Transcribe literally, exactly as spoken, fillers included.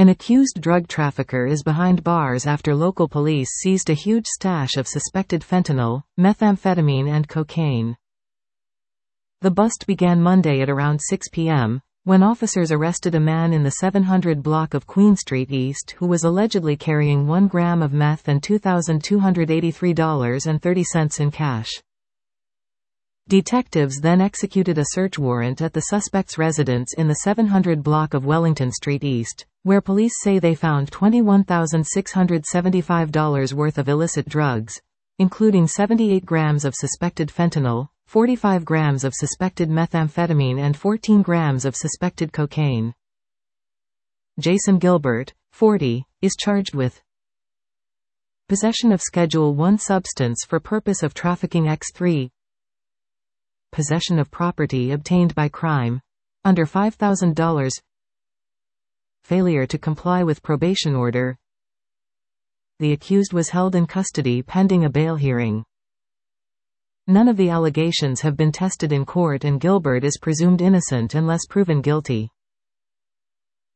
An accused drug trafficker is behind bars after local police seized a huge stash of suspected fentanyl, methamphetamine and cocaine. The bust began Monday at around six p m, when officers arrested a man in the seven hundred block of Queen Street East who was allegedly carrying one gram of meth and two thousand two hundred eighty-three dollars and thirty cents in cash. Detectives then executed a search warrant at the suspect's residence in the seven hundred block of Wellington Street East, where police say they found twenty-one thousand six hundred seventy-five dollars worth of illicit drugs, including seventy-eight grams of suspected fentanyl, forty-five grams of suspected methamphetamine and fourteen grams of suspected cocaine. Jason Gilbert, forty, is charged with possession of Schedule one substance for purpose of trafficking by three, possession of property obtained by crime, under five thousand dollars, failure to comply with probation order. The accused was held in custody pending a bail hearing. None of the allegations have been tested in court and Gilbert is presumed innocent unless proven guilty.